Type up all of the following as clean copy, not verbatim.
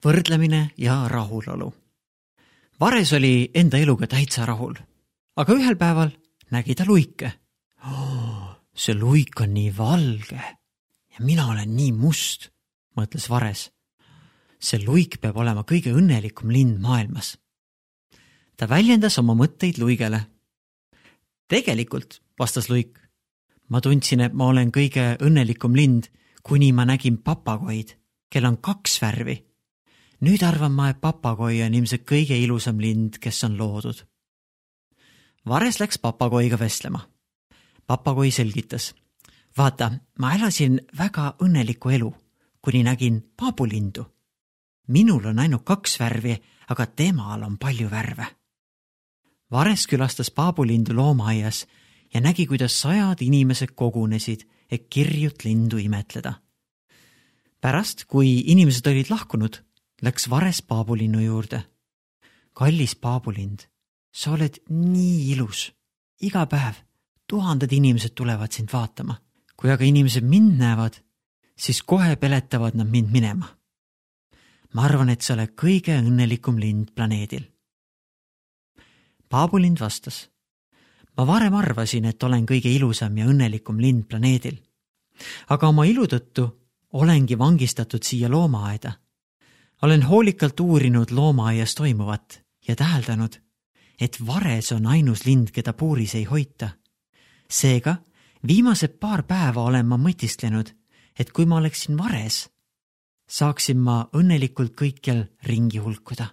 võrdlemine ja rahulolu. Vares oli enda eluga täitsa rahul, aga ühel päeval nägi ta luike. See luik on nii valge ja mina olen nii must, mõtles Vares. See luik peab olema kõige õnnelikum lind maailmas. Ta väljendas oma mõtteid luigele. Tegelikult, vastas luik, ma tundsin, et ma olen kõige õnnelikum lind, kuni ma nägin papagoid, kel on 2 värvi. Nüüd arvan ma, et papagoi on ilmselt kõige ilusam lind, kes on loodud. Vares läks papagoiga vestlema. Papagoi selgitas. Vaata, ma elasin väga õnnelikku elu, kuni nägin paabulindu. Minul on ainult 2 värvi, aga temal on palju värve. Vares külastas paabulindu loomaaias ja nägi, kuidas 100 inimesed kogunesid, et kirjut lindu imetleda. Pärast, kui inimesed olid lahkunud, läks Vares paabulinnu juurde. Kallis paabulind, sa oled nii ilus. Iga päev 1000 inimesed tulevad sind vaatama. Kui aga inimesed mind näevad, siis kohe peletavad nad mind minema. Ma arvan, et sa oled kõige õnnelikum lind planeedil. Paabulind vastas. Ma varem arvasin, et olen kõige ilusam ja õnnelikum lind planeedil. Aga oma ilu tõttu olengi vangistatud siia loomaaeda. Olen hoolikalt uurinud loomaaias toimuvat ja täheldanud, et Vares on ainus lind, keda puuris ei hoita. Seega, viimased 2 päeva olen ma mõtisklenud, et kui ma oleksin Vares, saaksin ma õnnelikult kõikjal ringi hulkuda.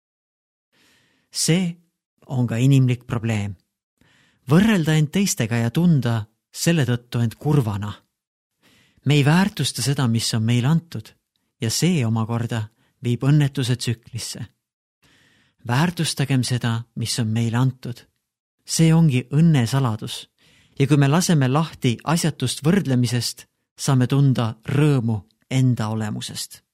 See on ka inimlik probleem. Võrrelda end teistega ja tunda selle tõttu end kurvana. Me ei väärtusta seda, mis on meile antud, ja see omakorda viib õnnetuse tsüklisse. Väärtustagem seda, mis on meile antud. See ongi õnne saladus. Ja kui me laseme lahti asjatust võrdlemisest, saame tunda rõõmu enda olemusest.